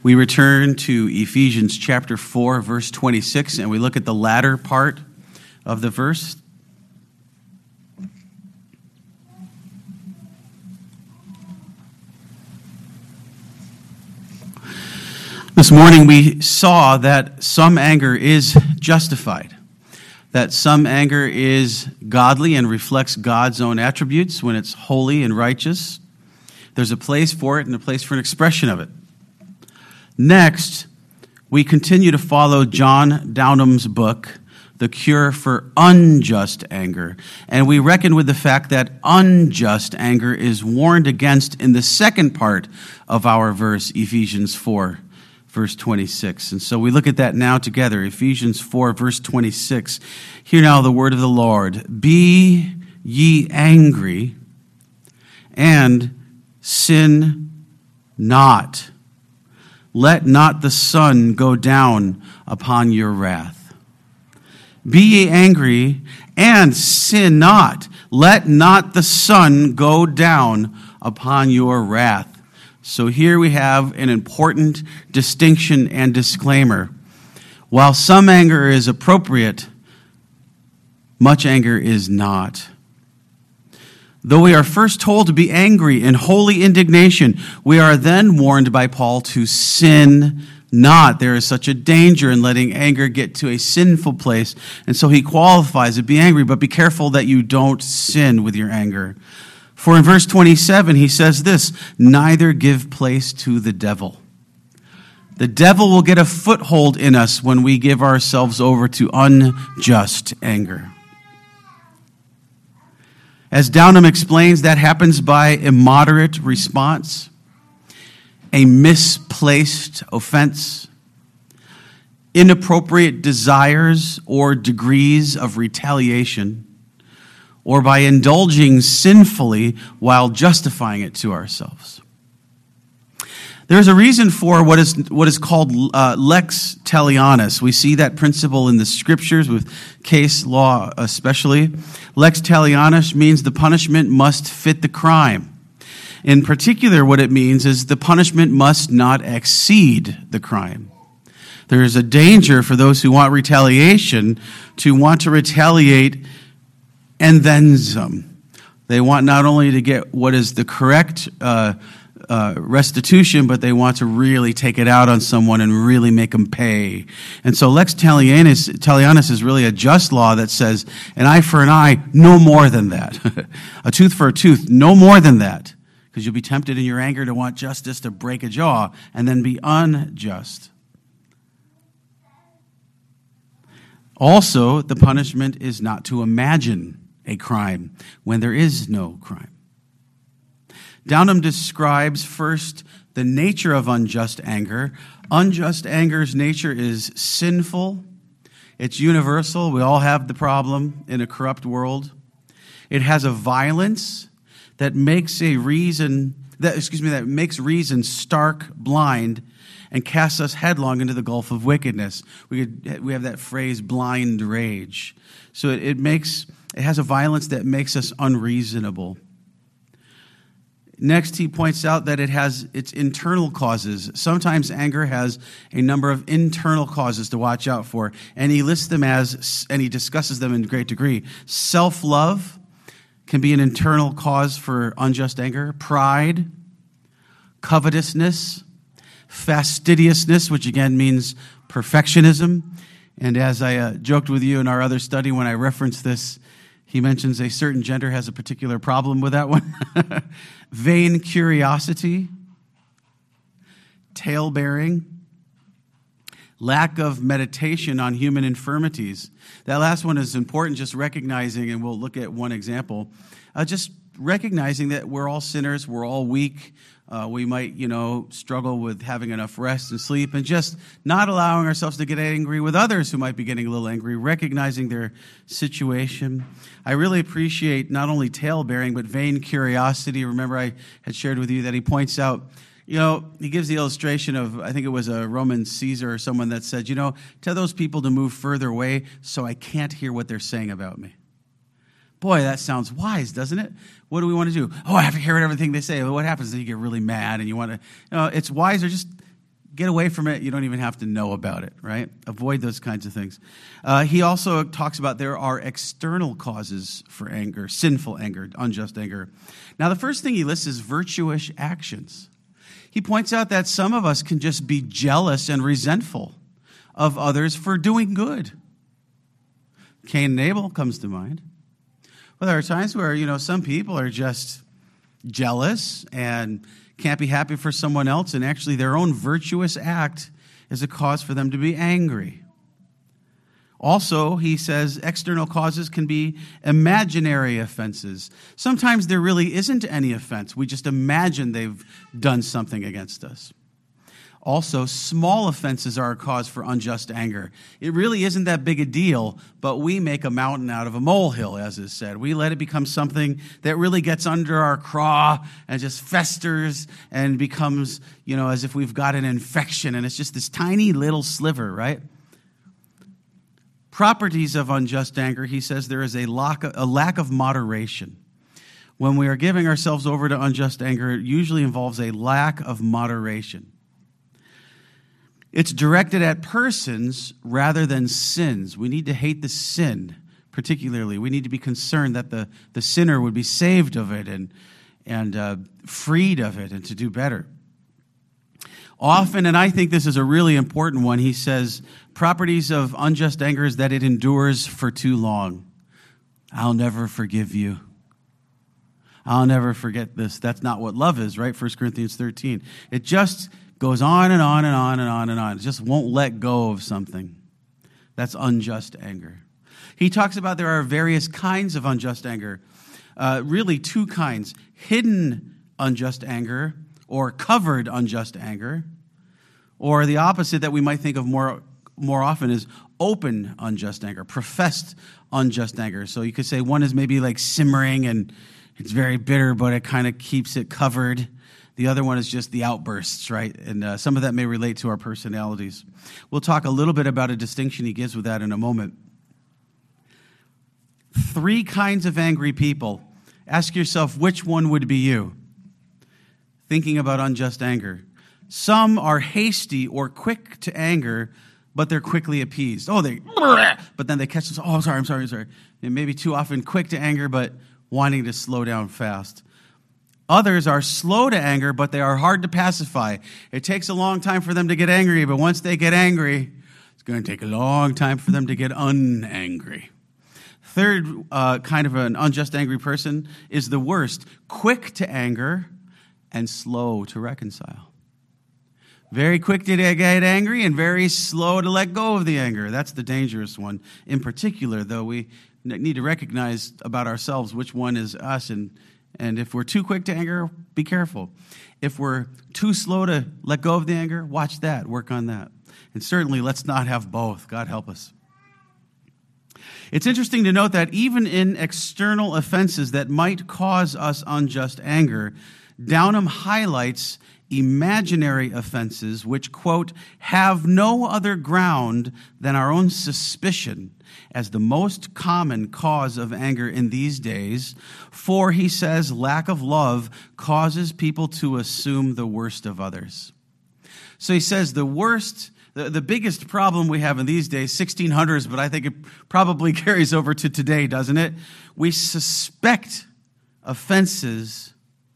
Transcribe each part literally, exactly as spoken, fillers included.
We return to Ephesians chapter four, verse twenty-six, and we look at the latter part of the verse. This morning we saw that some anger is justified, that some anger is godly and reflects God's own attributes when it's holy and righteous. There's a place for it and a place for an expression of it. Next, we continue to follow John Downham's book, The Cure for Unjust Anger, and we reckon with the fact that unjust anger is warned against in the second part of our verse, Ephesians four, verse twenty-six. And so we look at that now together, Ephesians four, verse twenty-six. Hear now the word of the Lord. Be ye angry, and sin not. Let not the sun go down upon your wrath. Be ye angry, and sin not. Let not the sun go down upon your wrath. So here we have an important distinction and disclaimer. While some anger is appropriate, much anger is not. Though we are first told to be angry in holy indignation, we are then warned by Paul to sin not. There is such a danger in letting anger get to a sinful place. And so he qualifies it, be angry, but be careful that you don't sin with your anger. For in verse twenty-seven, he says this, neither give place to the devil. The devil will get a foothold in us when we give ourselves over to unjust anger. As Downham explains, that happens by immoderate response, a misplaced offense, inappropriate desires or degrees of retaliation, or by indulging sinfully while justifying it to ourselves. There's a reason for what is what is called uh, lex talionis. We see that principle in the scriptures with case law especially. Lex talionis means the punishment must fit the crime. In particular, what it means is the punishment must not exceed the crime. There is a danger for those who want retaliation to want to retaliate and then some. They want not only to get what is the correct uh Uh, restitution, but they want to really take it out on someone and really make them pay. And so lex talionis, talionis is really a just law that says an eye for an eye, no more than that. A tooth for a tooth, no more than that. Because you'll be tempted in your anger to want justice to break a jaw and then be unjust. Also, the punishment is not to imagine a crime when there is no crime. Downham describes first the nature of unjust anger. Unjust anger's nature is sinful. It's universal. We all have the problem in a corrupt world. It has a violence that makes a reason that excuse me that makes reason stark, blind, and casts us headlong into the gulf of wickedness. We could, we have that phrase, blind rage. So it, it makes it has a violence that makes us unreasonable. Next, he points out that it has its internal causes. Sometimes anger has a number of internal causes to watch out for, and he lists them as, and he discusses them in great degree. Self-love can be an internal cause for unjust anger. Pride, covetousness, fastidiousness, which again means perfectionism. And as I uh, joked with you in our other study when I referenced this, he mentions a certain gender has a particular problem with that one. Vain curiosity, tale-bearing, lack of meditation on human infirmities. That last one is important, just recognizing, and we'll look at one example, uh, just recognizing that we're all sinners, we're all weak, uh, we might, you know, struggle with having enough rest and sleep, and just not allowing ourselves to get angry with others who might be getting a little angry, recognizing their situation. I really appreciate not only tale-bearing, but vain curiosity. Remember, I had shared with you that he points out, you know, he gives the illustration of, I think it was a Roman Caesar or someone that said, you know, tell those people to move further away so I can't hear what they're saying about me. Boy, that sounds wise, doesn't it? What do we want to do? Oh, I have to hear everything they say. Well, what happens is you get really mad and you want to, you know, it's wiser just Get away from it. You don't even have to know about it, right? Avoid those kinds of things. Uh, he also talks about there are external causes for anger, sinful anger, unjust anger. Now, the first thing he lists is virtuous actions. He points out that some of us can just be jealous and resentful of others for doing good. Cain and Abel comes to mind. Well, there are times where, you know, some people are just jealous and can't be happy for someone else, and actually their own virtuous act is a cause for them to be angry. Also, he says external causes can be imaginary offenses. Sometimes there really isn't any offense. We just imagine they've done something against us. Also, small offenses are a cause for unjust anger. It really isn't that big a deal, but we make a mountain out of a molehill, as is said. We let it become something that really gets under our craw and just festers and becomes, you know, as if we've got an infection, and it's just this tiny little sliver, right? Properties of unjust anger, he says there is a lack of, a lack of moderation. When we are giving ourselves over to unjust anger, it usually involves a lack of moderation. It's directed at persons rather than sins. We need to hate the sin, particularly. We need to be concerned that the, the sinner would be saved of it and, and uh, freed of it and to do better. Often, and I think this is a really important one, he says, properties of unjust anger is that it endures for too long. I'll never forgive you. I'll never forget this. That's not what love is, right? First Corinthians thirteen. It just goes on and on and on and on and on. It just won't let go of something. That's unjust anger. He talks about there are various kinds of unjust anger. Uh, really two kinds. Hidden unjust anger or covered unjust anger. Or the opposite that we might think of more, more often is open unjust anger, professed unjust anger. So you could say one is maybe like simmering and it's very bitter, but it kind of keeps it covered. The other one is just the outbursts, right? And uh, some of that may relate to our personalities. We'll talk a little bit about a distinction he gives with that in a moment. Three kinds of angry people. Ask yourself, which one would be you? Thinking about unjust anger. Some are hasty or quick to anger, but they're quickly appeased. Oh, they, but then they catch themselves. Oh, I'm sorry, I'm sorry, I'm sorry. And maybe too often quick to anger, but wanting to slow down fast. Others are slow to anger, but they are hard to pacify. It takes a long time for them to get angry, but once they get angry, it's going to take a long time for them to get unangry. Third uh, kind of an unjust angry person is the worst, quick to anger and slow to reconcile. Very quick to get angry and very slow to let go of the anger. That's the dangerous one. In particular, though, we need to recognize about ourselves which one is us, and And if we're too quick to anger, be careful. If we're too slow to let go of the anger, watch that, work on that. And certainly, let's not have both. God help us. It's interesting to note that even in external offenses that might cause us unjust anger, Downham highlights imaginary offenses which, quote, have no other ground than our own suspicion as the most common cause of anger in these days. For, he says, lack of love causes people to assume the worst of others. So he says the worst, the, the biggest problem we have in these days, sixteen hundreds, but I think it probably carries over to today, doesn't it? We suspect offenses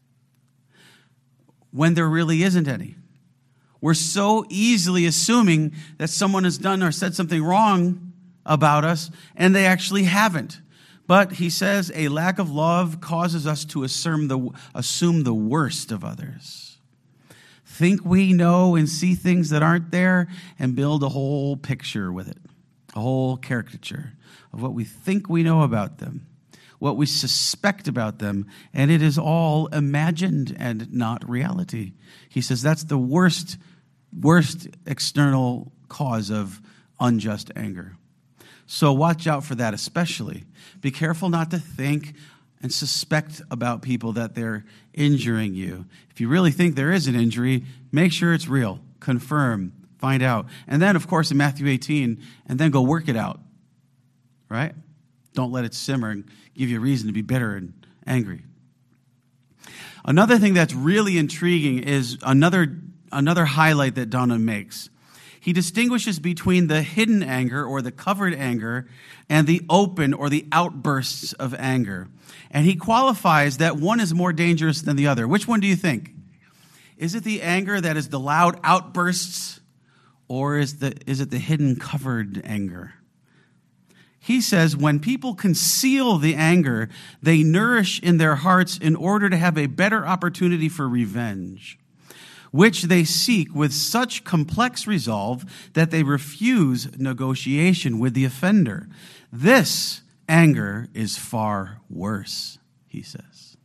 when there really isn't any. We're so easily assuming that someone has done or said something wrong about us, and they actually haven't. But he says a lack of love causes us to assume the, assume the worst of others. Think we know and see things that aren't there and build a whole picture with it, a whole caricature of what we think we know about them, what we suspect about them, and it is all imagined and not reality. He says that's the worst, worst external cause of unjust anger. So watch out for that especially. Be careful not to think and suspect about people that they're injuring you. If you really think there is an injury, make sure it's real. Confirm, find out. And then, of course, in Matthew eighteen, and then go work it out, right? Don't let it simmer and give you a reason to be bitter and angry. Another thing that's really intriguing is another another highlight that Dunham makes. He distinguishes between the hidden anger or the covered anger and the open or the outbursts of anger. And he qualifies that one is more dangerous than the other. Which one do you think? Is it the anger that is the loud outbursts, or is, the, is it the hidden covered anger? He says when people conceal the anger, they nourish in their hearts in order to have a better opportunity for revenge, which they seek with such complex resolve that they refuse negotiation with the offender. This anger is far worse, he says.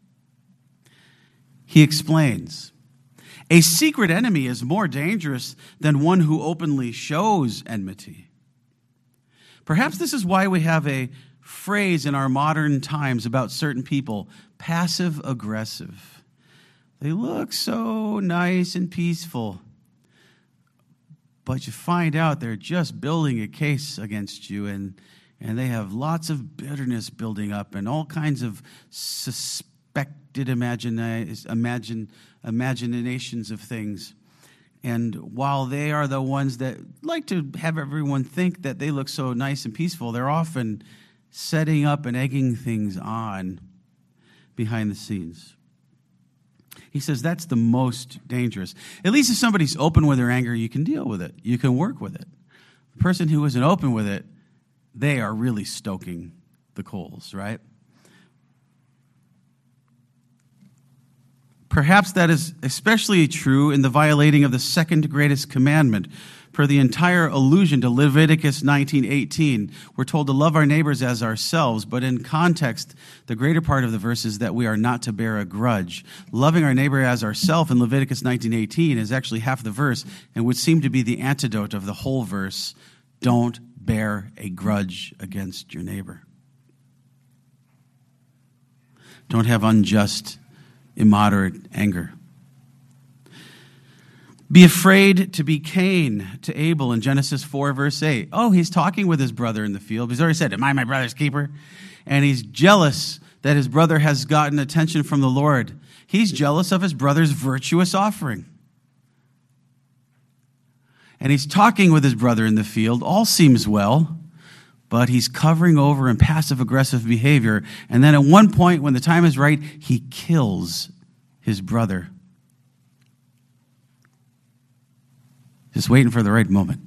He explains, a secret enemy is more dangerous than one who openly shows enmity. Perhaps this is why we have a phrase in our modern times about certain people, passive-aggressive. They look so nice and peaceful, but you find out they're just building a case against you, and, and they have lots of bitterness building up and all kinds of suspected imagine, imagine, imaginations of things. And while they are the ones that like to have everyone think that they look so nice and peaceful, they're often setting up and egging things on behind the scenes. He says that's the most dangerous. At least if somebody's open with their anger, you can deal with it. You can work with it. The person who isn't open with it, they are really stoking the coals, right? Perhaps that is especially true in the violating of the second greatest commandment. Per the entire allusion to Leviticus nineteen eighteen, we're told to love our neighbors as ourselves, but in context, the greater part of the verse is that we are not to bear a grudge. Loving our neighbor as ourselves in Leviticus nineteen eighteen is actually half the verse and would seem to be the antidote of the whole verse. Don't bear a grudge against your neighbor. Don't have unjust, immoderate anger. Be afraid to be Cain to Abel in Genesis four, verse eight. Oh, he's talking with his brother in the field. He's already said, am I my brother's keeper? And he's jealous that his brother has gotten attention from the Lord. He's jealous of his brother's virtuous offering. And he's talking with his brother in the field. All seems well, but he's covering over in passive-aggressive behavior. And then at one point, when the time is right, he kills his brother. Just waiting for the right moment.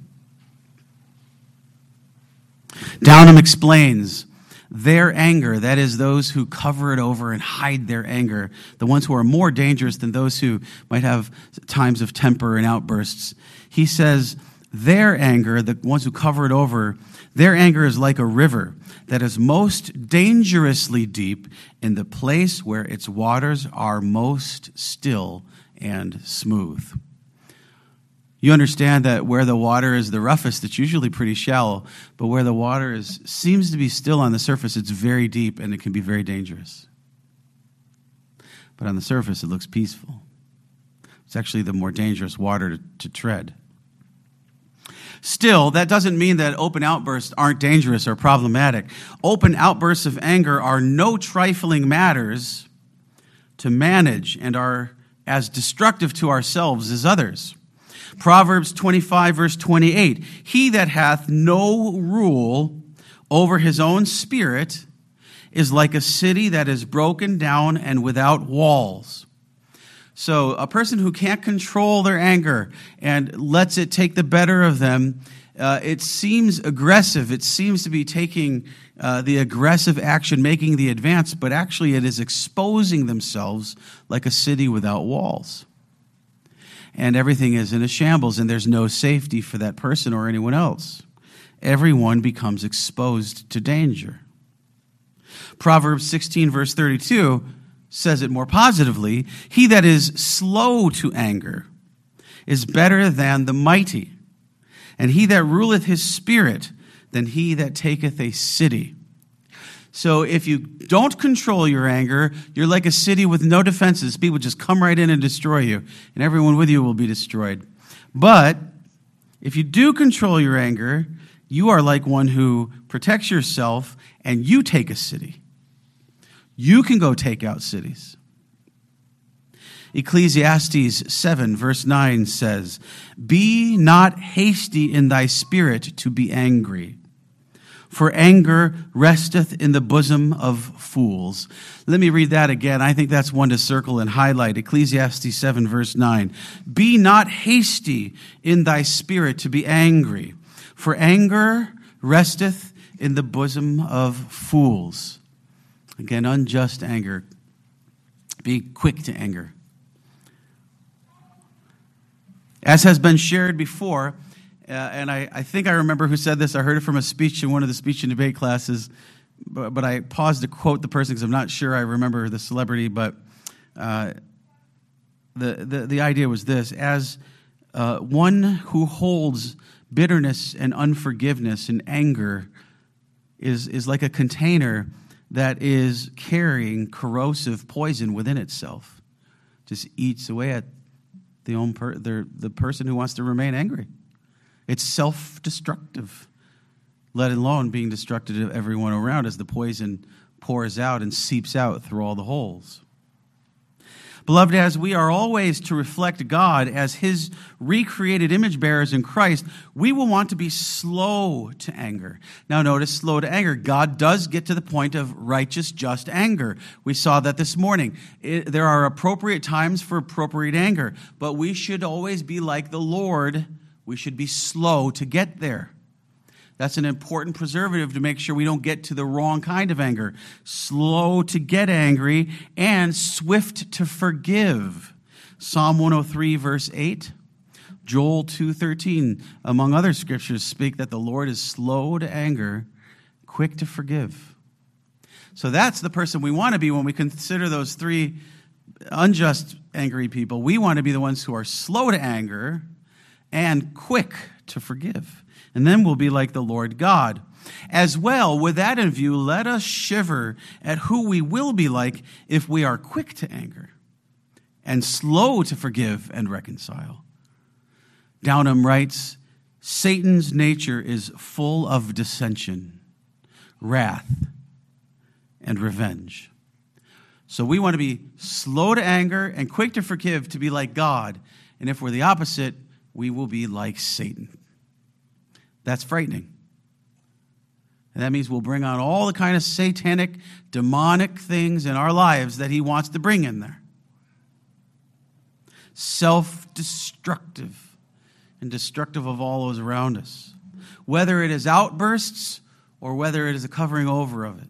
Downham explains their anger, that is those who cover it over and hide their anger, the ones who are more dangerous than those who might have times of temper and outbursts. He says their anger, the ones who cover it over, their anger is like a river that is most dangerously deep in the place where its waters are most still and smooth. You understand that where the water is the roughest, it's usually pretty shallow, but where the water is seems to be still on the surface, it's very deep and it can be very dangerous. But on the surface, it looks peaceful. It's actually the more dangerous water to, to tread. Still, that doesn't mean that open outbursts aren't dangerous or problematic. Open outbursts of anger are no trifling matters to manage and are as destructive to ourselves as others. Proverbs twenty-five, verse twenty-eight, he that hath no rule over his own spirit is like a city that is broken down and without walls. So a person who can't control their anger and lets it take the better of them, uh, it seems aggressive. It seems to be taking uh, the aggressive action, making the advance, but actually it is exposing themselves like a city without walls. And everything is in a shambles, and there's no safety for that person or anyone else. Everyone becomes exposed to danger. Proverbs sixteen, verse thirty-two says it more positively. He that is slow to anger is better than the mighty, and he that ruleth his spirit than he that taketh a city. So if you don't control your anger, you're like a city with no defenses. People just come right in and destroy you, and everyone with you will be destroyed. But if you do control your anger, you are like one who protects yourself, and you take a city. You can go take out cities. Ecclesiastes seven, verse nine says, "Be not hasty in thy spirit to be angry, for anger resteth in the bosom of fools." Let me read that again. I think that's one to circle and highlight. Ecclesiastes seven, verse nine. "Be not hasty in thy spirit to be angry, for anger resteth in the bosom of fools." Again, unjust anger. Be quick to anger. As has been shared before, uh, and I, I think I remember who said this. I heard it from a speech in one of the speech and debate classes, but, but I paused to quote the person because I'm not sure I remember the celebrity, but uh, the, the, the idea was this. As uh, one who holds bitterness and unforgiveness and anger is, is like a container that is carrying corrosive poison within itself, just eats away at the own per, the, the person who wants to remain angry. It's self-destructive, let alone being destructive of everyone around as the poison pours out and seeps out through all the holes. Beloved, as we are always to reflect God as his recreated image bearers in Christ, we will want to be slow to anger. Now notice, slow to anger. God does get to the point of righteous, just anger. We saw that this morning. It, there are appropriate times for appropriate anger, but we should always be like the Lord. We should be slow to get there. That's an important preservative to make sure we don't get to the wrong kind of anger. Slow to get angry and swift to forgive. Psalm one oh three, verse eight. Joel two thirteen, among other scriptures, speak that the Lord is slow to anger, quick to forgive. So that's the person we want to be when we consider those three unjust, angry people. We want to be the ones who are slow to anger and quick to forgive. And then we'll be like the Lord God. As well, with that in view, let us shiver at who we will be like if we are quick to anger and slow to forgive and reconcile. Downham writes, "Satan's nature is full of dissension, wrath, and revenge." So we want to be slow to anger and quick to forgive to be like God. And if we're the opposite, we will be like Satan. That's frightening. And that means we'll bring on all the kind of satanic, demonic things in our lives that he wants to bring in there. Self-destructive and destructive of all those around us. Whether it is outbursts or whether it is a covering over of it.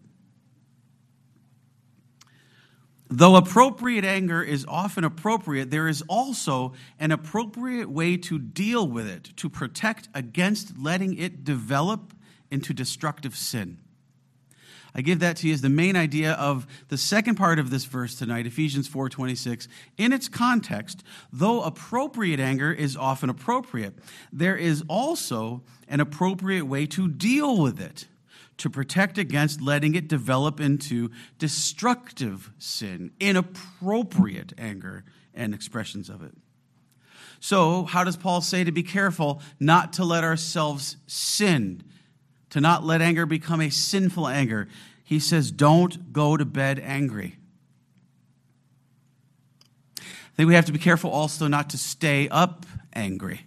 Though appropriate anger is often appropriate, there is also an appropriate way to deal with it, to protect against letting it develop into destructive sin. I give that to you as the main idea of the second part of this verse tonight, Ephesians four twenty-six. In its context, though appropriate anger is often appropriate, there is also an appropriate way to deal with it, to protect against letting it develop into destructive sin, inappropriate anger and expressions of it. So, how does Paul say to be careful not to let ourselves sin, to not let anger become a sinful anger? He says, don't go to bed angry. I think we have to be careful also not to stay up angry.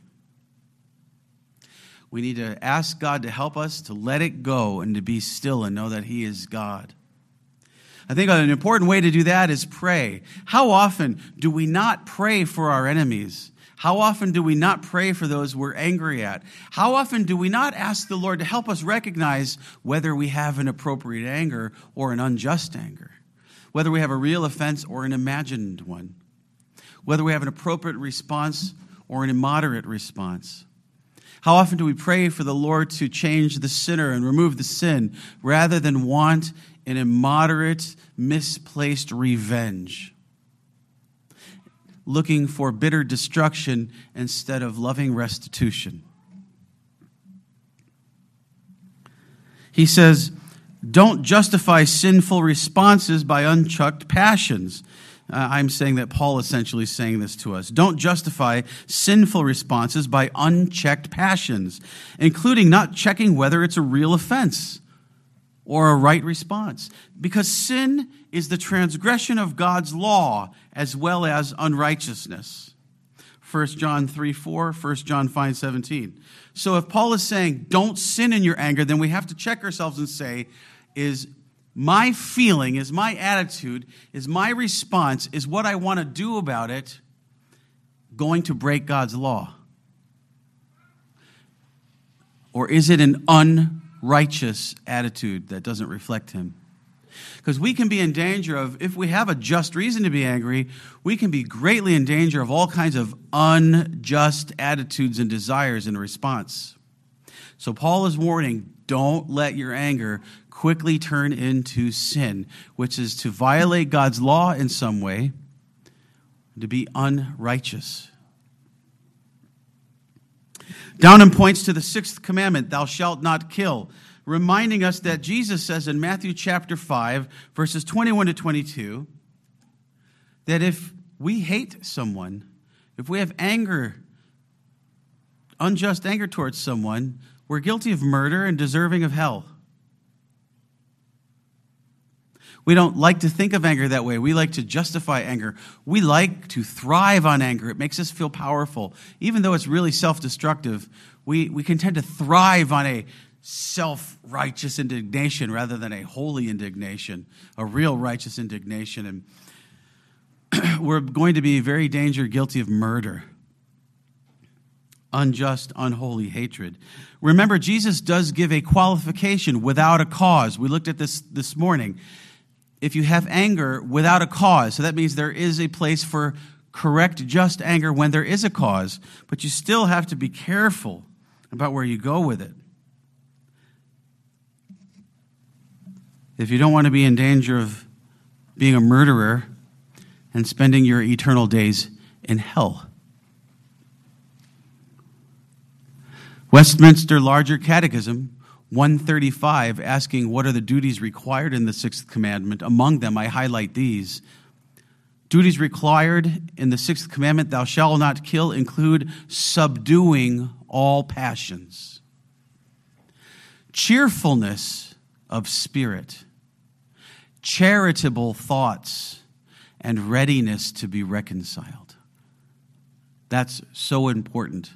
We need to ask God to help us to let it go and to be still and know that he is God. I think an important way to do that is pray. How often do we not pray for our enemies? How often do we not pray for those we're angry at? How often do we not ask the Lord to help us recognize whether we have an appropriate anger or an unjust anger? Whether we have a real offense or an imagined one? Whether we have an appropriate response or an immoderate response? How often do we pray for the Lord to change the sinner and remove the sin rather than want an immoderate, misplaced revenge? Looking for bitter destruction instead of loving restitution. He says, don't justify sinful responses by unchecked passions. Uh, I'm saying that Paul essentially is saying this to us. Don't justify sinful responses by unchecked passions, including not checking whether it's a real offense. or a right response. Because sin is the transgression of God's law as well as unrighteousness. First John three four, First John five seventeen. So if Paul is saying, don't sin in your anger, then we have to check ourselves and say, is my feeling, is my attitude, is my response, is what I want to do about it going to break God's law? Or is it an unrighteous attitude that doesn't reflect him? Because we can be in danger of, if we have a just reason to be angry, we can be greatly in danger of all kinds of unjust attitudes and desires in response. So Paul is warning, don't let your anger quickly turn into sin, which is to violate God's law in some way, to be unrighteous. Downham points to the sixth commandment, thou shalt not kill, reminding us that Jesus says in Matthew chapter five, verses twenty-one to twenty-two, that if we hate someone, if we have anger, unjust anger towards someone, we're guilty of murder and deserving of hell. We don't like to think of anger that way. We like to justify anger. We like to thrive on anger. It makes us feel powerful. Even though it's really self-destructive, we, we can tend to thrive on a self-righteous indignation rather than a holy indignation, a real righteous indignation. And we're going to be very danger guilty of murder, unjust, unholy hatred. Remember, Jesus does give a qualification without a cause. We looked at this this morning. If you have anger without a cause, so that means there is a place for correct, just anger when there is a cause, but you still have to be careful about where you go with it. If you don't want to be in danger of being a murderer and spending your eternal days in hell. Westminster Larger Catechism one thirty-five, asking what are the duties required in the sixth commandment. Among them, I highlight these. Duties required in the sixth commandment, thou shalt not kill, include subduing all passions, cheerfulness of spirit, charitable thoughts, and readiness to be reconciled. That's so important.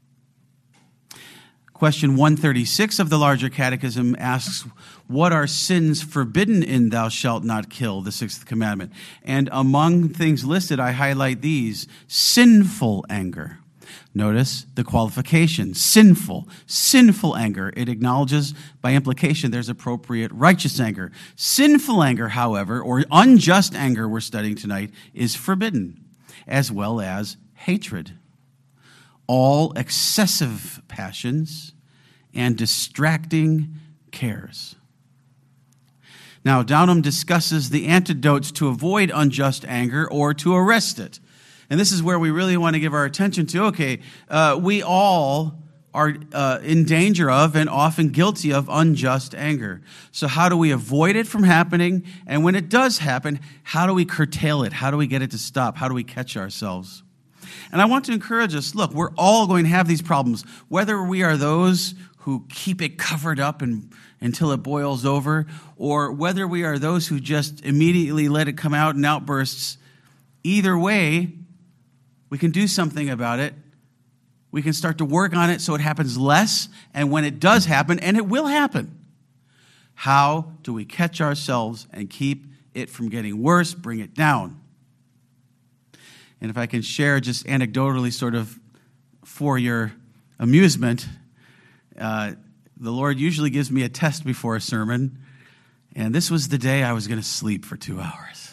Question one thirty-six of the Larger Catechism asks, what are sins forbidden in thou shalt not kill, the sixth commandment? And among things listed, I highlight these. Sinful anger. Notice the qualification. Sinful. Sinful anger. It acknowledges by implication there's appropriate righteous anger. Sinful anger, however, or unjust anger we're studying tonight, is forbidden, as well as hatred. All excessive passions and distracting cares. Now, Downham discusses the antidotes to avoid unjust anger or to arrest it. And this is where we really want to give our attention to, okay, uh, we all are uh, in danger of and often guilty of unjust anger. So how do we avoid it from happening? And when it does happen, how do we curtail it? How do we get it to stop? How do we catch ourselves? And I want to encourage us, look, we're all going to have these problems, whether we are those who keep it covered up and, until it boils over, or whether we are those who just immediately let it come out in outbursts. Either way, we can do something about it. We can start to work on it so it happens less, and when it does happen, and it will happen, how do we catch ourselves and keep it from getting worse, bring it down? And if I can share just anecdotally, sort of for your amusement, uh, the Lord usually gives me a test before a sermon, and this was the day I was going to sleep for two hours.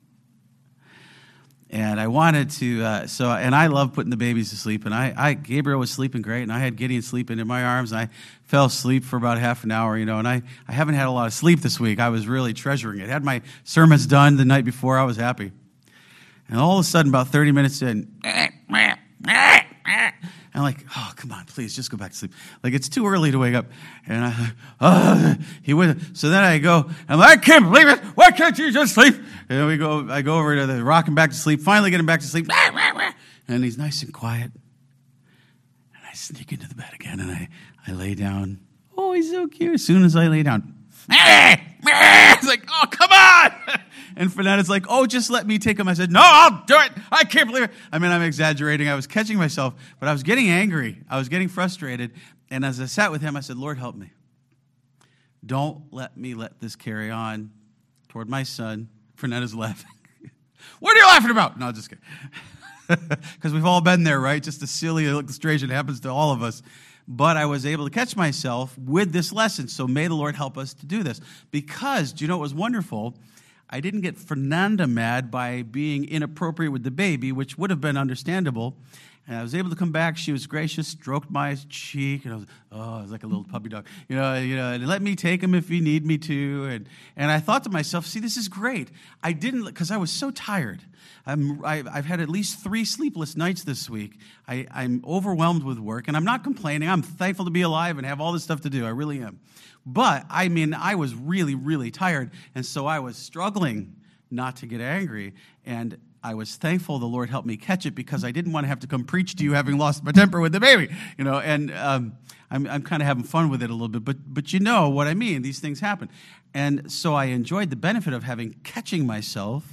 And I wanted to, uh, so, and I love putting the babies to sleep, and I, I, Gabriel was sleeping great, and I had Gideon sleeping in my arms, and I fell asleep for about half an hour, you know, and I, I haven't had a lot of sleep this week. I was really treasuring it. I had my sermons done the night before. I was happy. And all of a sudden, about thirty minutes in, I'm like, oh, come on, please, just go back to sleep. Like, it's too early to wake up. And I, oh, he went. So then I go, I'm like, I can't believe it. Why can't you just sleep? And we go, I go over to the rock him back to sleep, finally get him back to sleep. And he's nice and quiet. And I sneak into the bed again, and I, I lay down. Oh, he's so cute. As soon as I lay down, It's like, oh, come on. And Fernetta's like, oh, just let me take him. I said, no, I'll do it. I can't believe it. I mean, I'm exaggerating. I was catching myself, but I was getting angry. I was getting frustrated. And as I sat with him, I said, Lord, help me. Don't let me let this carry on toward my son. Fernetta's laughing. What are you laughing about? No, just kidding. Because we've all been there, right? Just a silly illustration happens to all of us. But I was able to catch myself with this lesson. So may the Lord help us to do this. Because, do you know what was wonderful? I didn't get Fernanda mad by being inappropriate with the baby, which would have been understandable. And I was able to come back. She was gracious, stroked my cheek, and I was, oh, I was like a little puppy dog. You know, you know, and let me take him if you need me to. And and I thought to myself, see, this is great. I didn't, because I was so tired. I'm, I, I've had at least three sleepless nights this week. I, I'm overwhelmed with work, and I'm not complaining. I'm thankful to be alive and have all this stuff to do. I really am. But, I mean, I was really, really tired, and so I was struggling not to get angry. And I was thankful the Lord helped me catch it because I didn't want to have to come preach to you having lost my temper with the baby, you know, and um, I'm, I'm kind of having fun with it a little bit, but but you know what I mean. These things happen. And so I enjoyed the benefit of having catching myself,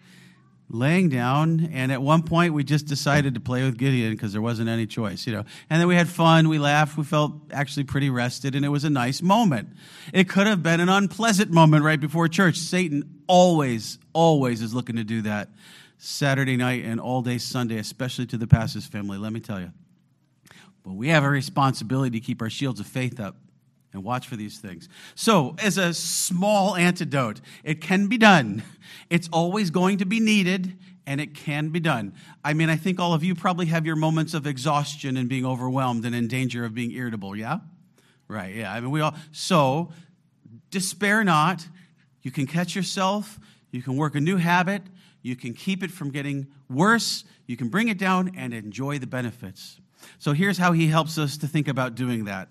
laying down, and at one point we just decided to play with Gideon because there wasn't any choice, you know. And then we had fun, we laughed, we felt actually pretty rested, and it was a nice moment. It could have been an unpleasant moment right before church. Satan always, always is looking to do that. Saturday night and all day Sunday, especially to the pastor's family, let me tell you. But we have a responsibility to keep our shields of faith up and watch for these things. So, as a small antidote, it can be done. It's always going to be needed, and it can be done. I mean, I think all of you probably have your moments of exhaustion and being overwhelmed and in danger of being irritable, yeah? Right, yeah. I mean, we all, so, despair not. You can catch yourself. You can work a new habit. You can keep it from getting worse. You can bring it down and enjoy the benefits. So here's how he helps us to think about doing that.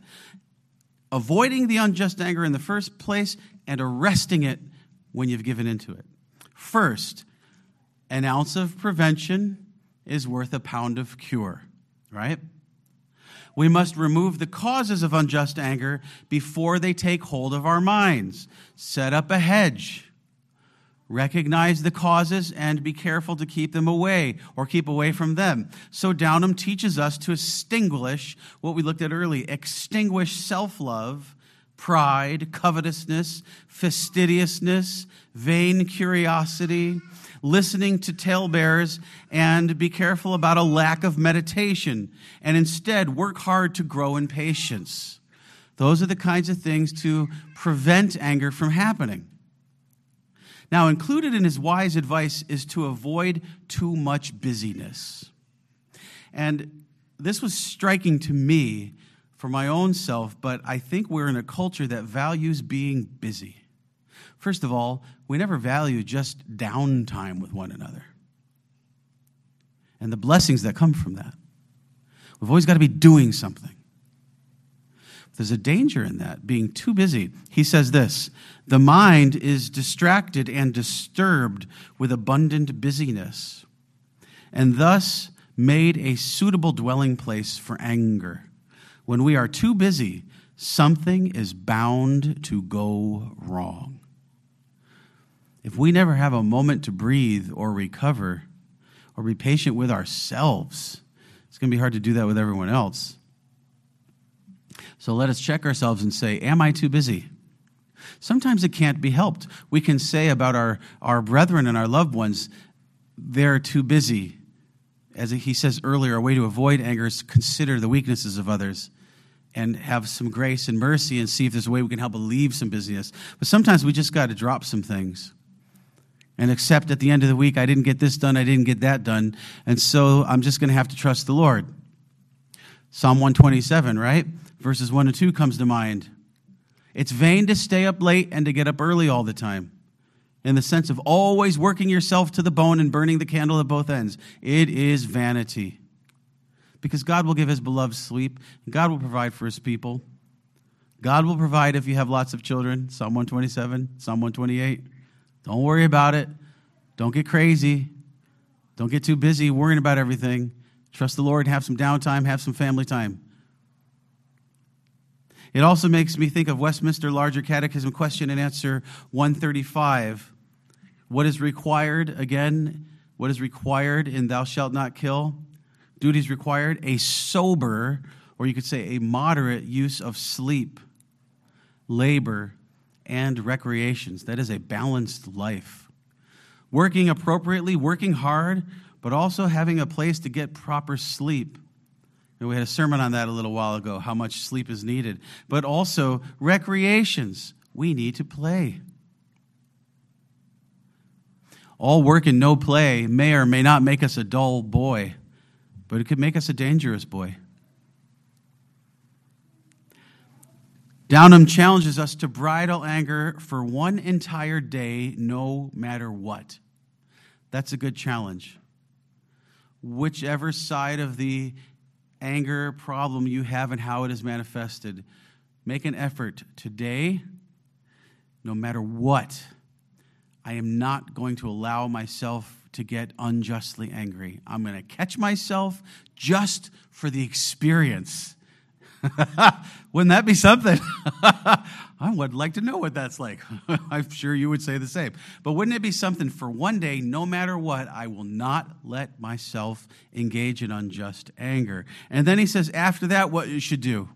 Avoiding the unjust anger in the first place and arresting it when you've given into it. First, an ounce of prevention is worth a pound of cure, right? We must remove the causes of unjust anger before they take hold of our minds. Set up a hedge. Recognize the causes and be careful to keep them away or keep away from them. So Downham teaches us to extinguish what we looked at earlier, extinguish self-love, pride, covetousness, fastidiousness, vain curiosity, listening to talebearers, and be careful about a lack of meditation, and instead work hard to grow in patience. Those are the kinds of things to prevent anger from happening. Now, included in his wise advice is to avoid too much busyness. And this was striking to me for my own self, but I think we're in a culture that values being busy. First of all, we never value just downtime with one another and the blessings that come from that. We've always got to be doing something. There's a danger in that, being too busy. He says this, the mind is distracted and disturbed with abundant busyness, and thus made a suitable dwelling place for anger. When we are too busy, something is bound to go wrong. If we never have a moment to breathe or recover or be patient with ourselves, it's going to be hard to do that with everyone else. So let us check ourselves and say, am I too busy? Sometimes it can't be helped. We can say about our, our brethren and our loved ones, they're too busy. As he says earlier, a way to avoid anger is to consider the weaknesses of others and have some grace and mercy and see if there's a way we can help alleviate some busyness. But sometimes we just got to drop some things and accept at the end of the week, I didn't get this done, I didn't get that done, and so I'm just going to have to trust the Lord. Psalm one twenty-seven, right? Verses one and two comes to mind. It's vain to stay up late and to get up early all the time, in the sense of always working yourself to the bone and burning the candle at both ends. It is vanity. Because God will give his beloved sleep, and God will provide for his people. God will provide if you have lots of children. Psalm one twenty-seven, Psalm one twenty-eight. Don't worry about it. Don't get crazy. Don't get too busy worrying about everything. Trust the Lord and have some downtime, have some family time. It also makes me think of Westminster Larger Catechism question and answer one thirty-five. What is required, again, what is required in thou shalt not kill? Duties required, a sober, or you could say a moderate use of sleep, labor, and recreations. That is a balanced life. Working appropriately, working hard, but also having a place to get proper sleep. And we had a sermon on that a little while ago, how much sleep is needed. But also recreations. We need to play. All work and no play may or may not make us a dull boy, but it could make us a dangerous boy. Downham challenges us to bridle anger for one entire day, no matter what. That's a good challenge. Whichever side of the anger problem you have and how it is manifested, make an effort today, no matter what. I am not going to allow myself to get unjustly angry. I'm going to catch myself just for the experience. Wouldn't that be something? I would like to know what that's like. I'm sure you would say the same. But wouldn't it be something for one day, no matter what, I will not let myself engage in unjust anger. And then he says, after that, what you should do.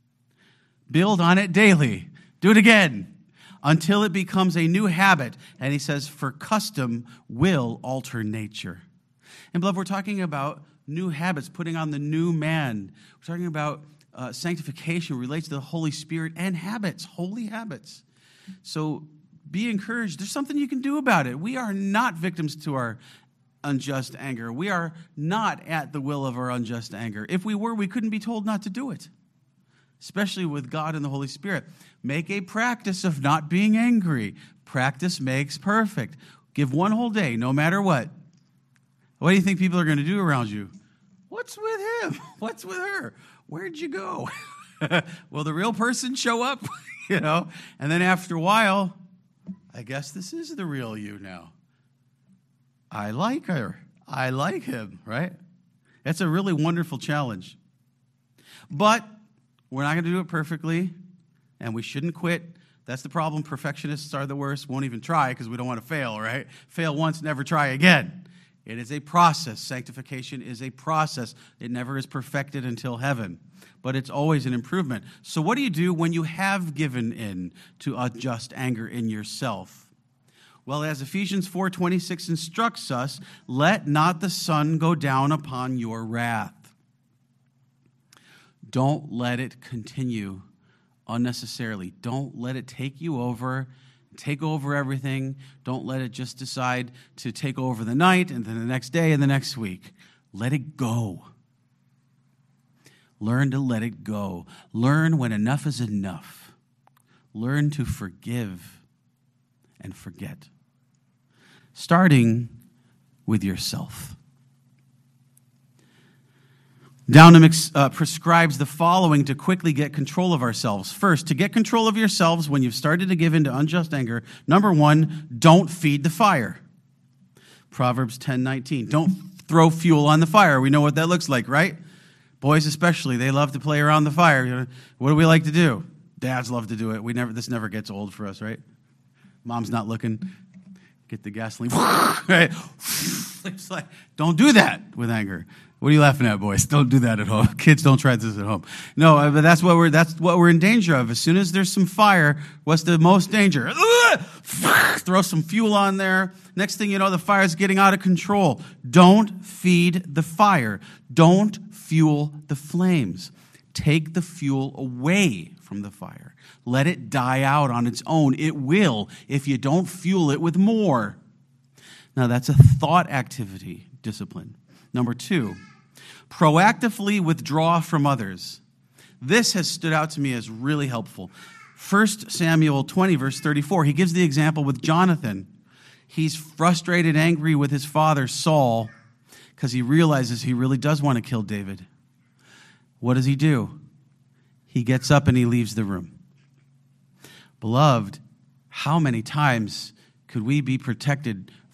Build on it daily. Do it again until it becomes a new habit. And he says, for custom will alter nature. And beloved, we're talking about new habits, putting on the new man. We're talking about Uh, sanctification relates to the Holy Spirit and habits, holy habits. So be encouraged. There's something you can do about it. We are not victims to our unjust anger. We are not at the will of our unjust anger. If we were, we couldn't be told not to do it, especially with God and the Holy Spirit. Make a practice of not being angry. Practice makes perfect. Give one whole day, no matter what. What do you think people are going to do around you? What's with him? What's with her? Where'd you go? Will the real person show up? You know, and then after a while, I guess this is the real you now. I like her. I like him, right? That's a really wonderful challenge. But we're not going to do it perfectly, and we shouldn't quit. That's the problem. Perfectionists are the worst. Won't even try because we don't want to fail, right? Fail once, never try again. It is a process. Sanctification is a process. It never is perfected until heaven, but it's always an improvement. So what do you do when you have given in to unjust anger in yourself? Well, as Ephesians four twenty-six instructs us, let not the sun go down upon your wrath. Don't let it continue unnecessarily. Don't let it take you over. Take over everything. Don't let it just decide to take over the night and then the next day and the next week. Let it go. Learn to let it go. Learn when enough is enough. Learn to forgive and forget. Starting with yourself. Downham uh, prescribes the following to quickly get control of ourselves. First, to get control of yourselves when you've started to give in to unjust anger, number one, don't feed the fire. Proverbs ten nineteen. Don't throw fuel on the fire. We know what that looks like, right? Boys especially, they love to play around the fire. You know, what do we like to do? Dads love to do it. We never. This never gets old for us, right? Mom's not looking. Get the gasoline. Right? It's like, don't do that with anger. What are you laughing at, boys? Don't do that at home. Kids, don't try this at home. No, but that's what we're that's what we're in danger of. As soon as there's some fire, what's the most danger? Throw some fuel on there. Next thing you know, the fire's getting out of control. Don't feed the fire. Don't fuel the flames. Take the fuel away from the fire. Let it die out on its own. It will if you don't fuel it with more. Now, that's a thought activity discipline. Number two, proactively withdraw from others. This has stood out to me as really helpful. First Samuel twenty, verse thirty-four, he gives the example with Jonathan. He's frustrated, angry with his father, Saul, because he realizes he really does want to kill David. What does he do? He gets up and he leaves the room. Beloved, how many times could we be protected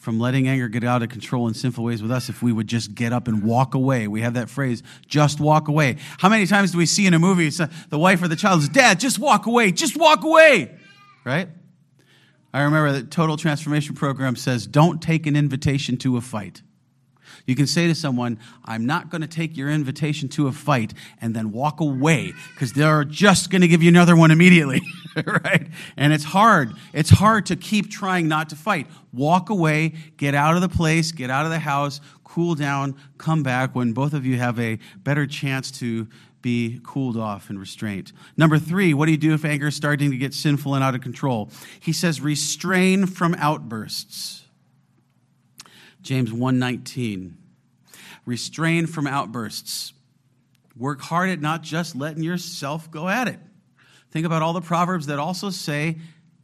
from letting anger get out of control in sinful ways with us if we would just get up and walk away. We have that phrase, just walk away. How many times do we see in a movie, it's, uh, the wife or the child says, Dad, just walk away, just walk away, right? I remember the Total Transformation Program says, don't take an invitation to a fight. You can say to someone, I'm not going to take your invitation to a fight, and then walk away, because they're just going to give you another one immediately, right? And it's hard. It's hard to keep trying not to fight. Walk away, get out of the place, get out of the house, cool down, come back when both of you have a better chance to be cooled off and restrained. Number three, what do you do if anger is starting to get sinful and out of control? He says, restrain from outbursts. James one nineteen, restrain from outbursts. Work hard at not just letting yourself go at it. Think about all the Proverbs that also say,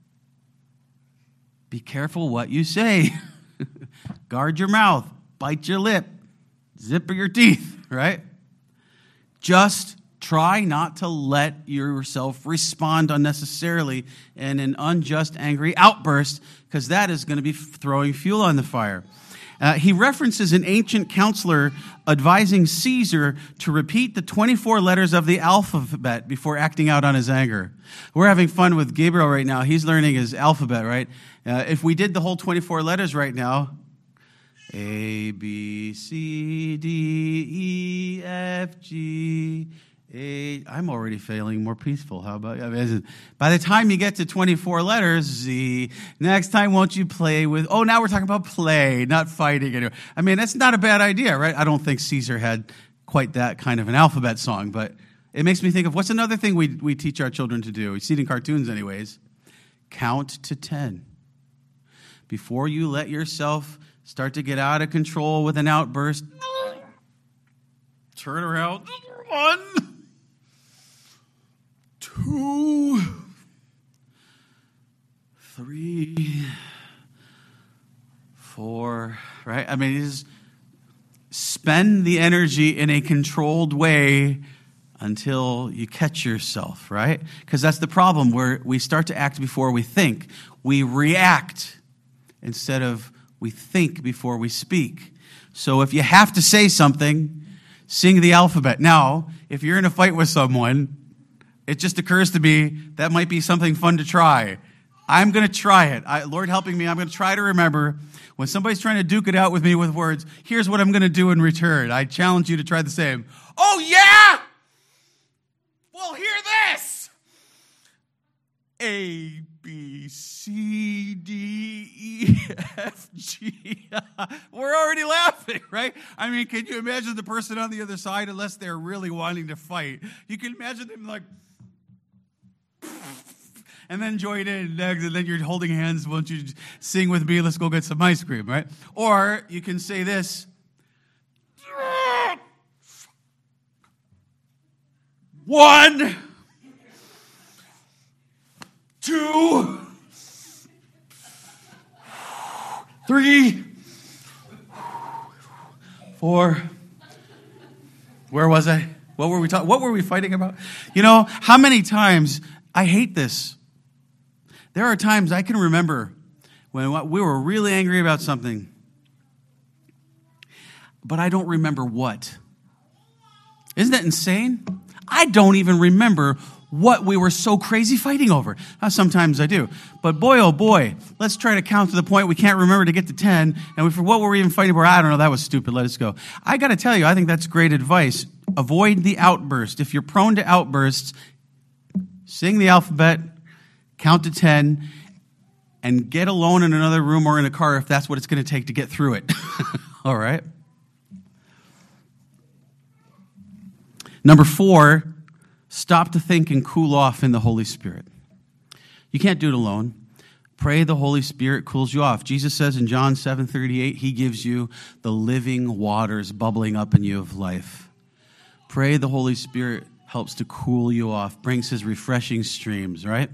be careful what you say. Guard your mouth, bite your lip, zipper your teeth, right? Just try not to let yourself respond unnecessarily in an unjust, angry outburst, because that is going to be throwing fuel on the fire. Uh, he references an ancient counselor advising Caesar to repeat the twenty-four letters of the alphabet before acting out on his anger. We're having fun with Gabriel right now. He's learning his alphabet, right? Uh, if we did the whole twenty-four letters right now, A, B, C, D, E, F, G, A, I'm already feeling more peaceful. How about you? By the time you get to twenty-four letters, Z, next time won't you play with, oh, now we're talking about play, not fighting anymore. I mean, that's not a bad idea, right? I don't think Caesar had quite that kind of an alphabet song, but it makes me think of what's another thing we, we teach our children to do? We see it in cartoons anyways. Count to ten. Before you let yourself start to get out of control with an outburst, turn around, one, two, three, four, right? I mean, just spend the energy in a controlled way until you catch yourself, right? Because that's the problem, where we start to act before we think. We react instead of we think before we speak. So if you have to say something, sing the alphabet. Now, if you're in a fight with someone, it just occurs to me that might be something fun to try. I'm going to try it. I, Lord helping me, I'm going to try to remember when somebody's trying to duke it out with me with words, here's what I'm going to do in return. I challenge you to try the same. Oh, yeah? Well, hear this. A, B, C, D, E, F, G. We're already laughing, right? I mean, can you imagine the person on the other side, unless they're really wanting to fight? You can imagine them like, and then join in next, and then you're holding hands. Won't you sing with me? Let's go get some ice cream, right? Or you can say this. One, two, three, four. Where was I? What were we talking? What were we fighting about? You know, how many times I hate this. There are times I can remember when we were really angry about something, but I don't remember what. Isn't that insane? I don't even remember what we were so crazy fighting over. Now, sometimes I do. But boy, oh boy, let's try to count to the point we can't remember to get to ten. And we, for what were we even fighting over? I don't know. That was stupid. Let us go. I got to tell you, I think that's great advice. Avoid the outburst. If you're prone to outbursts, sing the alphabet, count to ten, and get alone in another room or in a car if that's what it's going to take to get through it. All right? Number four, stop to think and cool off in the Holy Spirit. You can't do it alone. Pray the Holy Spirit cools you off. Jesus says in John seven thirty-eight, he gives you the living waters bubbling up in you of life. Pray the Holy Spirit helps to cool you off, brings his refreshing streams, right?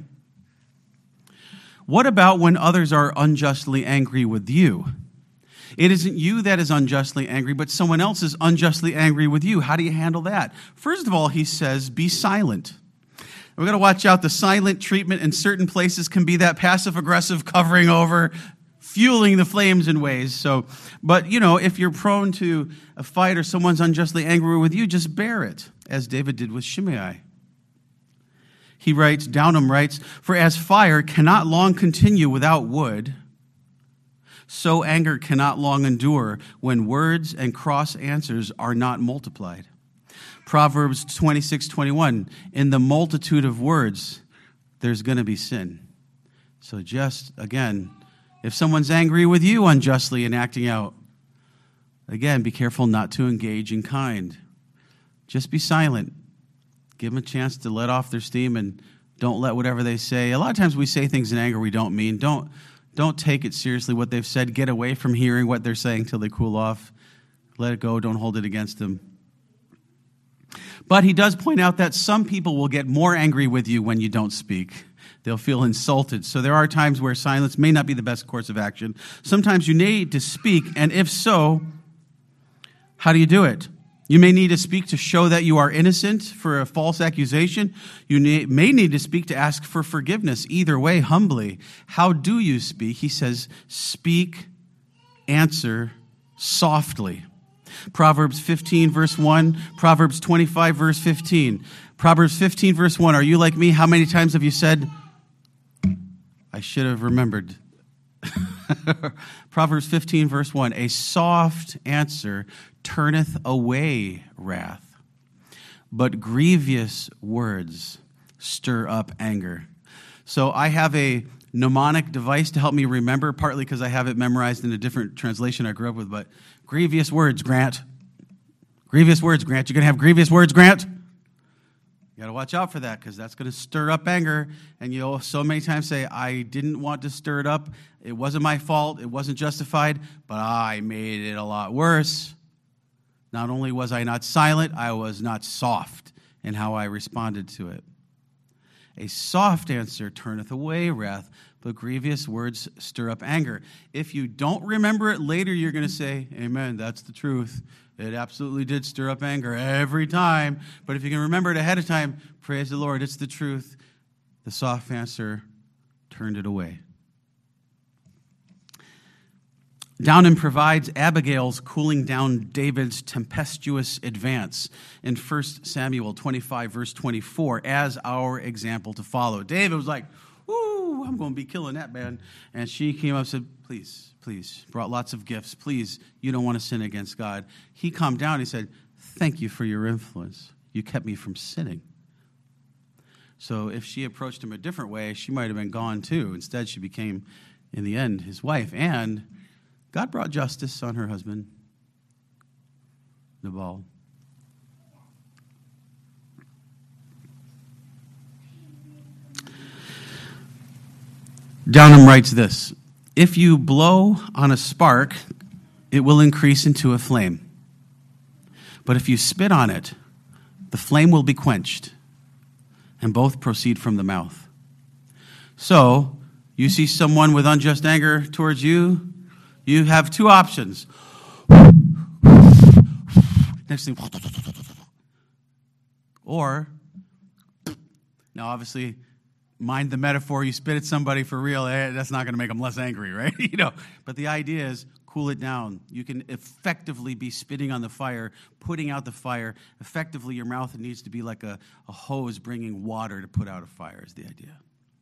What about when others are unjustly angry with you? It isn't you that is unjustly angry, but someone else is unjustly angry with you. How do you handle that? First of all, he says, be silent. We're going to watch out. The silent treatment in certain places can be that passive-aggressive covering over, fueling the flames in ways. So, but, you know, if you're prone to a fight or someone's unjustly angry with you, just bear it, as David did with Shimei. He writes, Downham writes, "For as fire cannot long continue without wood, so anger cannot long endure when words and cross answers are not multiplied." Proverbs twenty-six twenty-one, "In the multitude of words, there's going to be sin." So just, again, if someone's angry with you unjustly and acting out, again, be careful not to engage in kind. Just be silent. Give them a chance to let off their steam and don't let whatever they say. A lot of times we say things in anger we don't mean. Don't, don't take it seriously what they've said. Get away from hearing what they're saying till they cool off. Let it go. Don't hold it against them. But he does point out that some people will get more angry with you when you don't speak. They'll feel insulted. So there are times where silence may not be the best course of action. Sometimes you need to speak, and if so, how do you do it? You may need to speak to show that you are innocent for a false accusation. You may need to speak to ask for forgiveness. Either way, humbly. How do you speak? He says, speak, answer softly. Proverbs fifteen, verse one. Proverbs twenty-five, verse fifteen. Proverbs fifteen, verse one. Are you like me? How many times have you said, I should have remembered? Proverbs fifteen, verse one. A soft answer turneth away wrath, but grievous words stir up anger. So I have a mnemonic device to help me remember, partly because I have it memorized in a different translation I grew up with, but grievous words, Grant. Grievous words, Grant. You're going to have grievous words, Grant? You got to watch out for that, because that's going to stir up anger, and you'll so many times say, I didn't want to stir it up. It wasn't my fault. It wasn't justified, but I made it a lot worse. Not only was I not silent, I was not soft in how I responded to it. A soft answer turneth away wrath, but grievous words stir up anger. If you don't remember it later, you're going to say, amen, that's the truth. It absolutely did stir up anger every time. But if you can remember it ahead of time, praise the Lord, it's the truth. The soft answer turned it away. Downham provides Abigail's cooling down David's tempestuous advance in First Samuel twenty-five, verse twenty-four, as our example to follow. David was like, "Ooh, I'm going to be killing that man." And she came up and said, please, please, brought lots of gifts. Please, you don't want to sin against God. He calmed down. He said, thank you for your influence. You kept me from sinning. So if she approached him a different way, she might have been gone too. Instead, she became, in the end, his wife. And God brought justice on her husband, Nabal. Downham writes this: if you blow on a spark, it will increase into a flame. But if you spit on it, the flame will be quenched, and both proceed from the mouth. So, you see someone with unjust anger towards you, you have two options. Next thing, or, now obviously, mind the metaphor, you spit at somebody for real, eh, that's not going to make them less angry, right? you know, but the idea is cool it down. You can effectively be spitting on the fire, putting out the fire. Effectively, your mouth needs to be like a, a hose bringing water to put out a fire is the idea.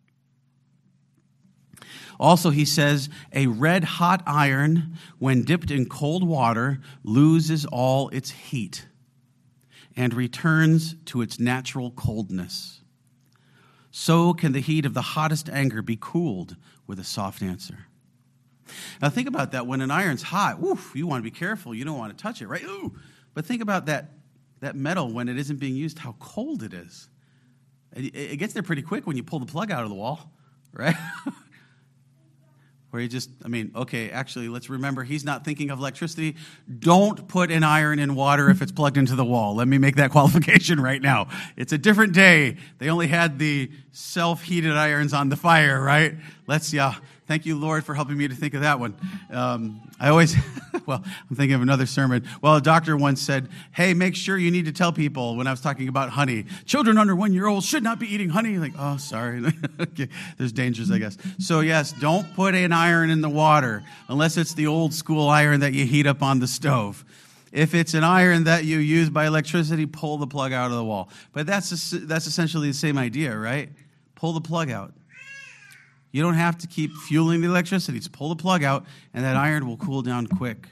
Also, he says, a red-hot iron, when dipped in cold water, loses all its heat and returns to its natural coldness. So can the heat of the hottest anger be cooled with a soft answer. Now think about that. When an iron's hot, oof, you want to be careful. You don't want to touch it, right? Ooh. But think about that, that metal when it isn't being used, how cold it is. It, it gets there pretty quick when you pull the plug out of the wall, right? Where you just, I mean, okay, actually, let's remember, he's not thinking of electricity. Don't put an iron in water if it's plugged into the wall. Let me make that qualification right now. It's a different day. They only had the self-heated irons on the fire, right? Let's, yeah. Thank you, Lord, for helping me to think of that one. Um, I always, well, I'm thinking of another sermon. Well, a doctor once said, hey, make sure you need to tell people, when I was talking about honey, children under one year old should not be eating honey. Like, oh, sorry. Okay. There's dangers, I guess. So, yes, don't put an iron in the water unless it's the old school iron that you heat up on the stove. If it's an iron that you use by electricity, pull the plug out of the wall. But that's that's essentially the same idea, right? Pull the plug out. You don't have to keep fueling the electricity. Just pull the plug out, and that iron will cool down quick.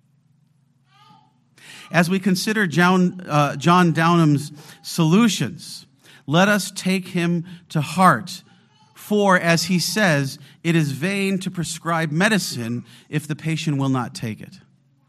As we consider John, uh, John Downham's solutions, let us take him to heart. For, as he says, it is vain to prescribe medicine if the patient will not take it.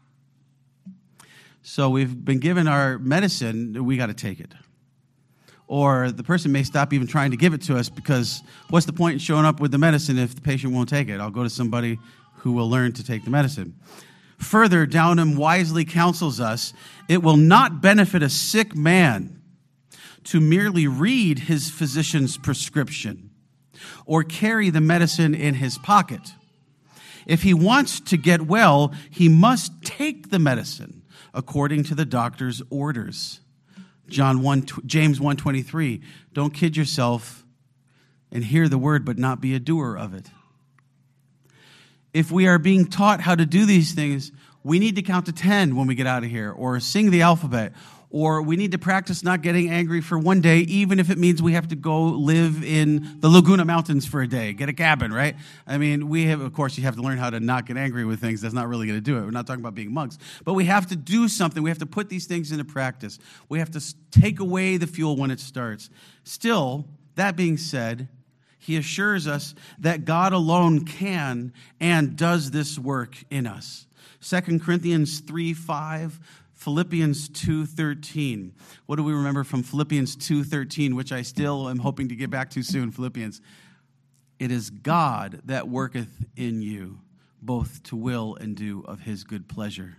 So we've been given our medicine, we got to take it. Or the person may stop even trying to give it to us because what's the point in showing up with the medicine if the patient won't take it? I'll go to somebody who will learn to take the medicine. Further, Downham wisely counsels us, it will not benefit a sick man to merely read his physician's prescription or carry the medicine in his pocket. If he wants to get well, he must take the medicine according to the doctor's orders. John one, James one twenty-three, don't kid yourself and hear the word but not be a doer of it. If we are being taught how to do these things, we need to count to ten when we get out of here, or sing the alphabet, or we need to practice not getting angry for one day, even if it means we have to go live in the Laguna Mountains for a day, get a cabin, right? I mean, we have, of course, you have to learn how to not get angry with things. That's not really going to do it. We're not talking about being monks. But we have to do something. We have to put these things into practice. We have to take away the fuel when it starts. Still, that being said, he assures us that God alone can and does this work in us. Second Corinthians three five, Philippians two thirteen. What do we remember from Philippians two thirteen, which I still am hoping to get back to soon, Philippians? It is God that worketh in you, both to will and do of his good pleasure.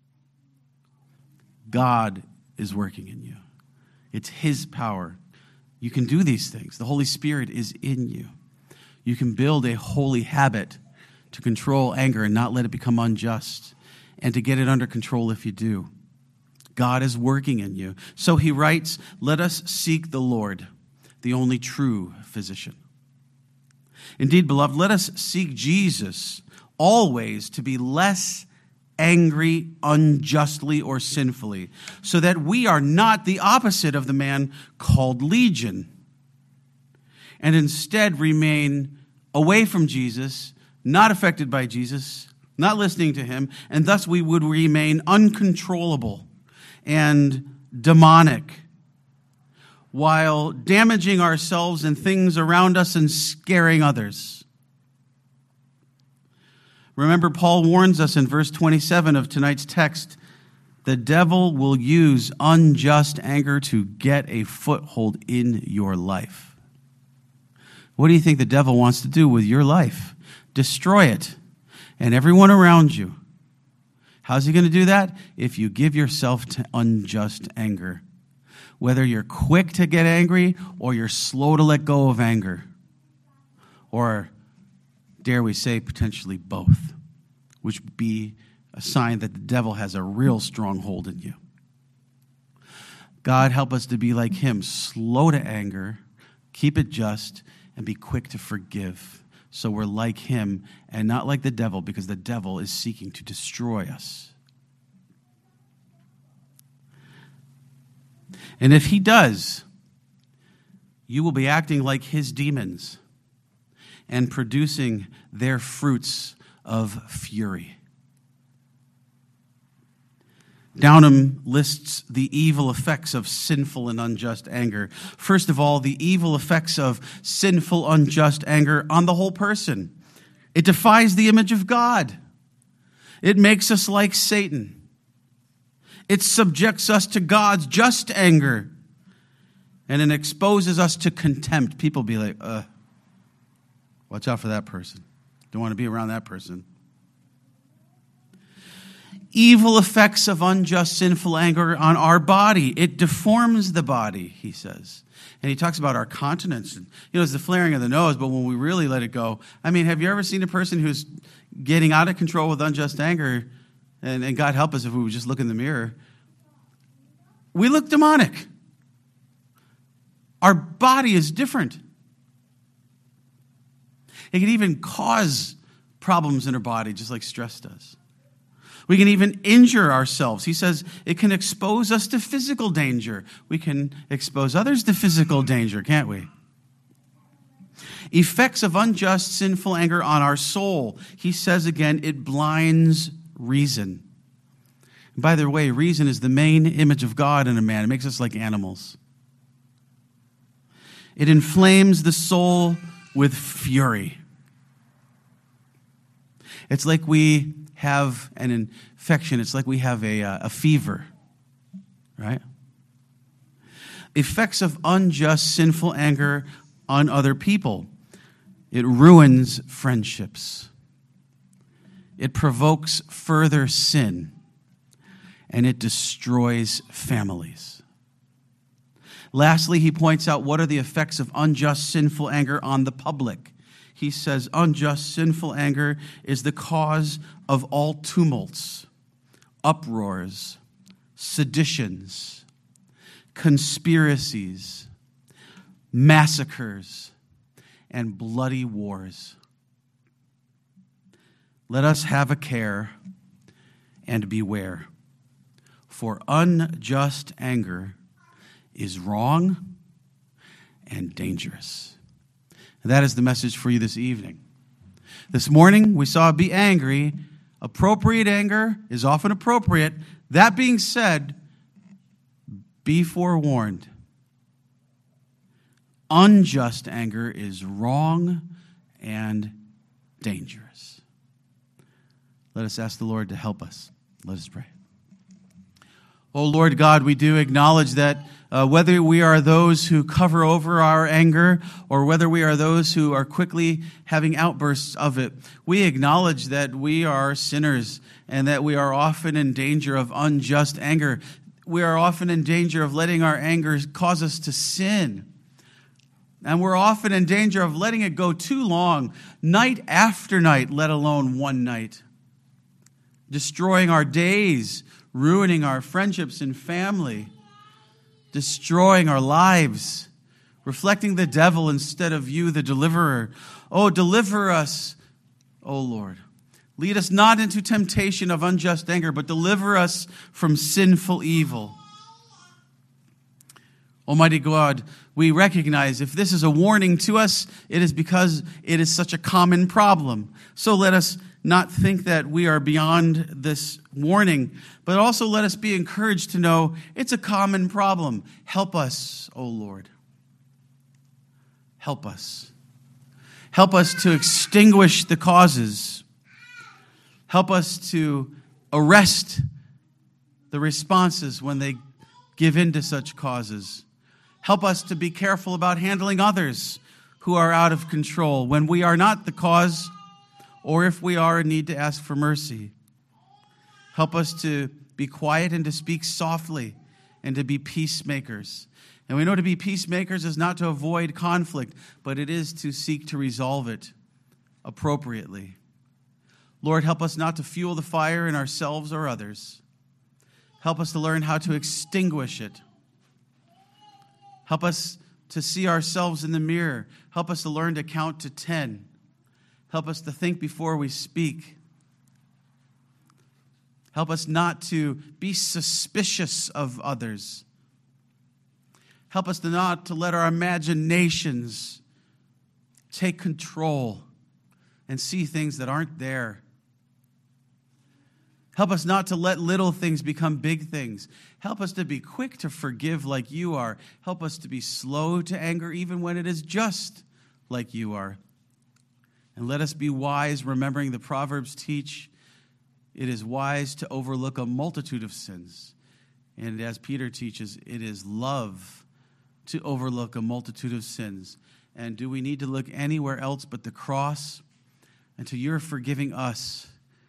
God is working in you. It's his power. You can do these things. The Holy Spirit is in you. You can build a holy habit to control anger and not let it become unjust, and to get it under control if you do. God is working in you. So he writes, let us seek the Lord, the only true physician. Indeed, beloved, let us seek Jesus always to be less angry unjustly or sinfully, so that we are not the opposite of the man called Legion, and instead remain away from Jesus, not affected by Jesus, not listening to him, and thus we would remain uncontrollable and demonic, while damaging ourselves and things around us and scaring others. Remember, Paul warns us in verse twenty-seven of tonight's text, the devil will use unjust anger to get a foothold in your life. What do you think the devil wants to do with your life? Destroy it and everyone around you. How's he going to do that? If you give yourself to unjust anger. Whether you're quick to get angry or you're slow to let go of anger. Or, dare we say, potentially both. Which would be a sign that the devil has a real strong hold in you. God, help us to be like him. Slow to anger, keep it just, and be quick to forgive. So we're like him and not like the devil, because the devil is seeking to destroy us. And if he does, you will be acting like his demons and producing their fruits of fury. Downham lists the evil effects of sinful and unjust anger. First of all, the evil effects of sinful, unjust anger on the whole person. It defies the image of God. It makes us like Satan. It subjects us to God's just anger. And it exposes us to contempt. People be like, uh, watch out for that person. Don't want to be around that person. evil effects of unjust, sinful anger on our body. It deforms the body, he says. And he talks about our continence. You know, it's the flaring of the nose, but when we really let it go. I mean, have you ever seen a person who's getting out of control with unjust anger? And, and God help us if we would just look in the mirror. We look demonic. Our body is different. It can even cause problems in our body, just like stress does. We can even injure ourselves. He says it can expose us to physical danger. We can expose others to physical danger, can't we? Effects of unjust, sinful anger on our soul. He says again, it blinds reason. And by the way, reason is the main image of God in a man. It makes us like animals. It inflames the soul with fury. It's like we have an infection. It's like we have a, a fever, right? Effects of unjust, sinful anger on other people. It ruins friendships. It provokes further sin. And it destroys families. Lastly, he points out what are the effects of unjust, sinful anger on the public. He says unjust, sinful anger is the cause of all tumults, uproars, seditions, conspiracies, massacres, and bloody wars. Let us have a care and beware, for unjust anger is wrong and dangerous. And that is the message for you this evening. This morning, we saw be angry. Appropriate anger is often appropriate. That being said, be forewarned. Unjust anger is wrong and dangerous. Let us ask the Lord to help us. Let us pray. Oh, Lord God, we do acknowledge that uh, whether we are those who cover over our anger or whether we are those who are quickly having outbursts of it, we acknowledge that we are sinners and that we are often in danger of unjust anger. We are often in danger of letting our anger cause us to sin. And we're often in danger of letting it go too long, night after night, let alone one night. Destroying our days, ruining our friendships and family, destroying our lives, reflecting the devil instead of you, the deliverer. Oh, deliver us, oh Lord. Lead us not into temptation of unjust anger, but deliver us from sinful evil. Almighty God, we recognize if this is a warning to us, it is because it is such a common problem. So let us not think that we are beyond this warning, but also let us be encouraged to know it's a common problem. Help us, O Lord. Help us. Help us to extinguish the causes. Help us to arrest the responses when they give in to such causes. Help us to be careful about handling others who are out of control when we are not the cause, or if we are in need to ask for mercy. Help us to be quiet and to speak softly and to be peacemakers. And we know to be peacemakers is not to avoid conflict, but it is to seek to resolve it appropriately. Lord, help us not to fuel the fire in ourselves or others. Help us to learn how to extinguish it. Help us to see ourselves in the mirror. Help us to learn to count to ten. Help us to think before we speak. Help us not to be suspicious of others. Help us to not to let our imaginations take control and see things that aren't there. Help us not to let little things become big things. Help us to be quick to forgive like you are. Help us to be slow to anger even when it is just like you are. And let us be wise, remembering the Proverbs teach, it is wise to overlook a multitude of sins. And as Peter teaches, it is love to overlook a multitude of sins. And do we need to look anywhere else but the cross and to your forgiving us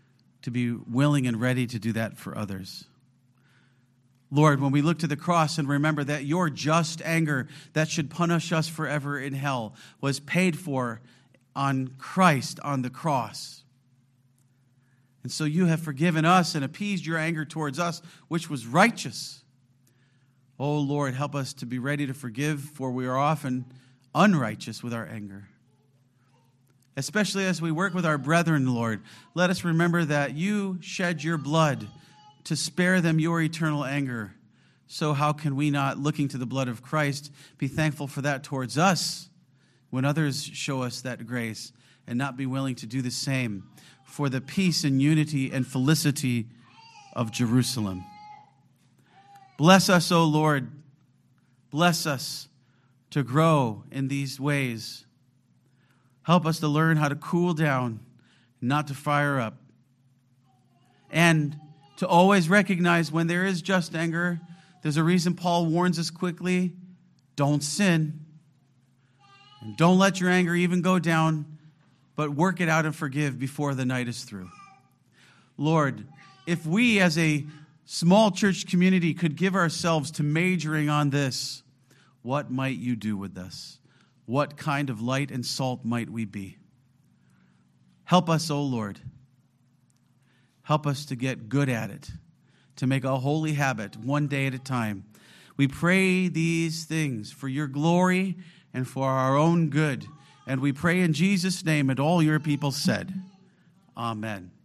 to be willing and ready to do that for others. Lord, when we look to the cross and remember that your just anger that should punish us forever in hell was paid for on Christ on the cross. And so you have forgiven us and appeased your anger towards us, which was righteous. Oh, Lord, help us to be ready to forgive, for we are often unrighteous with our anger. Especially as we work with our brethren, Lord, let us remember that you shed your blood to spare them your eternal anger. So how can we not, looking to the blood of Christ, be thankful for that towards us when others show us that grace, and not be willing to do the same for the peace and unity and felicity of Jerusalem? Bless us, O Lord. Bless us to grow in these ways. Help us to learn how to cool down, not to fire up. And to always recognize when there is just anger, there's a reason Paul warns us quickly, don't sin. And don't let your anger even go down, but work it out and forgive before the night is through. Lord, if we as a small church community could give ourselves to majoring on this, what might you do with us? What kind of light and salt might we be? Help us, O Lord. Help us to get good at it, to make a holy habit one day at a time. We pray these things for your glory and for our own good. And we pray in Jesus' name, and all your people said, Amen.